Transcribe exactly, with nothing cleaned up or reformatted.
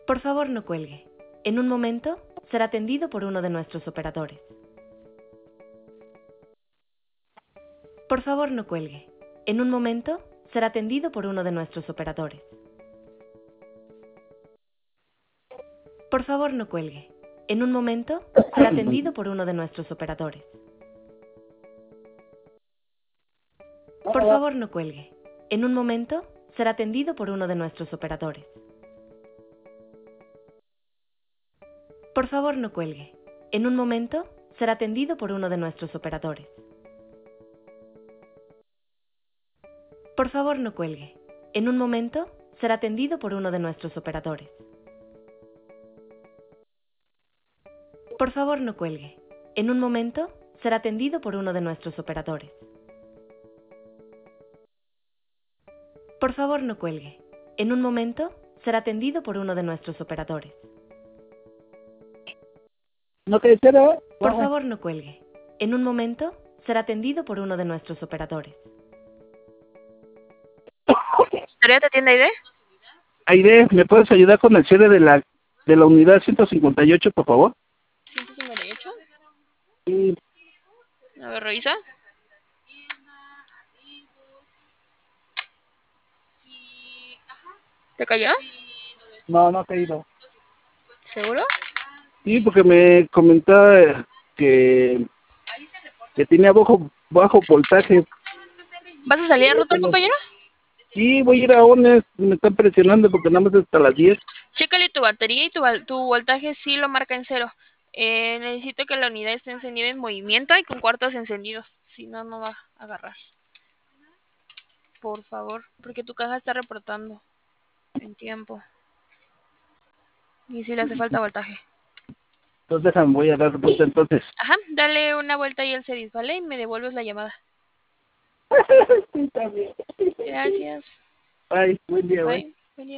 Por favor, no cuelgue. En un momento, será atendido por uno de nuestros operadores. Por favor, no cuelgue. En un momento, será atendido por uno de nuestros operadores. Por favor, no cuelgue. En un momento, será atendido por uno de nuestros operadores. Por favor, no cuelgue. En un momento, será atendido por uno de nuestros operadores. Por favor, no cuelgue. En un momento, será atendido por uno de nuestros operadores. Por favor, no cuelgue. En un momento, será atendido por uno de nuestros operadores. Por favor, no cuelgue. En un momento, será atendido por uno de nuestros operadores. Por favor, no cuelgue. En un momento, será atendido por uno de nuestros operadores. No que será. Por favor, no cuelgue. En un momento, será atendido por uno de nuestros operadores. ¿Historia te atiende Aide? Aide, ¿me puedes ayudar con el cierre de la de la unidad ciento cincuenta y ocho, por favor? ¿ciento cincuenta y ocho? Sí. A ver, revisa. ¿Te cayó? No, no ha caído. ¿Seguro? Sí, porque me comentaba que, que tenía bajo, bajo voltaje. ¿Vas a salir a ruta, compañero? Sí, voy a ir a ONES, me están presionando porque nada más es hasta las diez. Chécale tu batería y tu, tu voltaje sí lo marca en cero. Eh, necesito que la unidad esté encendida en movimiento y con cuartos encendidos. Si no, no va a agarrar. Por favor, porque tu caja está reportando en tiempo. Y si le hace falta voltaje. Entonces déjame, voy a dar vuelta entonces. Ajá, dale una vuelta ahí al CEDIS, ¿vale? Y me devuelves la llamada. Sí, está bien. Gracias. Bye, buen día, Bye. bye.